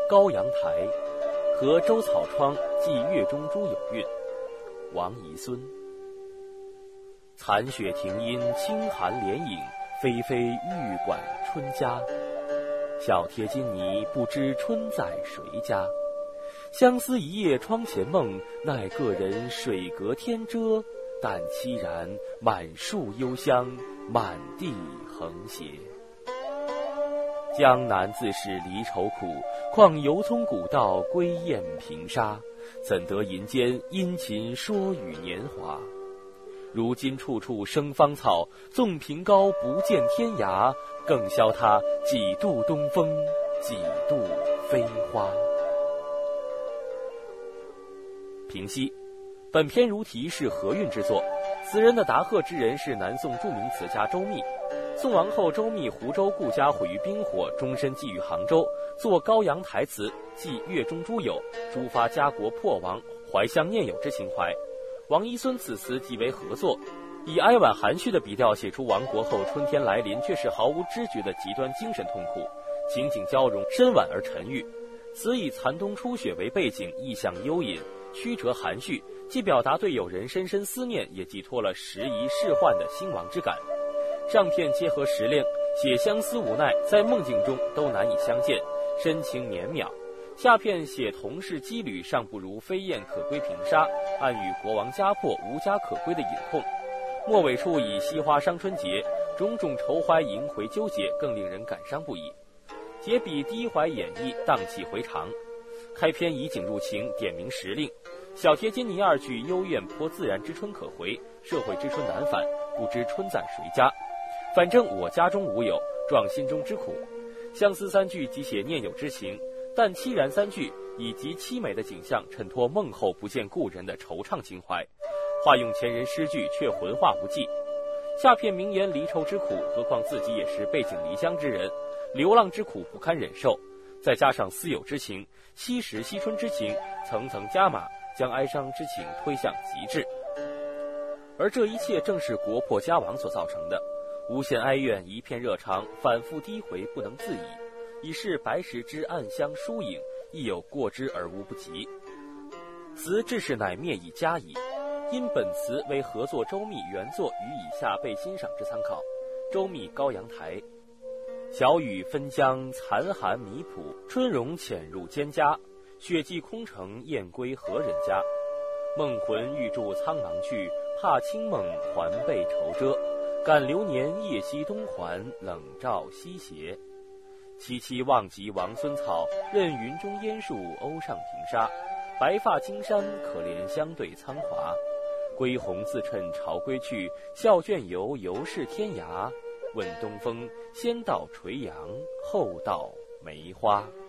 高阳台，和周草窗寄月中珠有韵。王遗孙。残雪停阴清寒连影，霏霏玉管春家。小贴金泥，不知春在谁家。相思一夜窗前梦，奈个人水隔天遮。但凄然满树幽香，满地横斜。江南自是离愁苦，况犹从古道归雁平沙。怎得银间殷勤说与年华？如今处处生芳草，纵凭高不见天涯。更消他几度东风，几度飞花。平息。本篇如题是何韵之作，此人的答贺之人是南宋著名词家周密。宋亡后，周密湖州故家毁于兵火，终身寄于杭州，作高阳台词，寄月中珠有，抒发家国破亡、怀乡念友之情怀。王遗孙此词即为合作，以哀婉含蓄的笔调写出亡国后春天来临却是毫无知觉的极端精神痛苦，情景交融，深婉而沉郁。词以残冬初雪为背景，意象幽隐，曲折含蓄，既表达对友人深深思念，也寄托了时移世换的兴亡之感。上片结合时令，写相思无奈，在梦境中都难以相见，深情绵渺。下片写同是羁旅，尚不如飞燕可归平沙，暗喻国王家破无家可归的隐痛。末尾处以惜花伤春节，种种愁怀萦回纠结，更令人感伤不已。结笔低怀演绎，荡气回肠。开篇以景入情，点明时令。小贴金泥二句幽怨颇自然之春可回，社会之春难返，不知春在谁家。反正我家中无有，壮心中之苦。相思三句即写念友之情，但凄然三句以极凄美的景象衬托梦后不见故人的惆怅情怀，化用前人诗句却浑化无际。下片名言离愁之苦，何况自己也是背井离乡之人，流浪之苦不堪忍受，再加上思友之情、惜时惜春之情，层层加码，将哀伤之情推向极致。而这一切正是国破家亡所造成的，无限哀怨，一片热肠，反复低回不能自已，已是白石之暗香疏影，亦有过之而无不及。词至是乃灭以加矣。因本词为合作周密原作，予以下被欣赏之参考。周密高阳台。小雨分江残寒迷浦，春荣潜入蒹葭。雪霁空城雁归何人家？梦魂欲驻苍囊去，怕清梦还被愁遮。感流年夜夕东还，冷照西斜。萋萋望极王孙草，任云中烟树鸥上平沙。白发青山，可怜相对苍华。归鸿自趁朝归去，笑倦游犹是天涯。问东风，先到垂杨，后到梅花。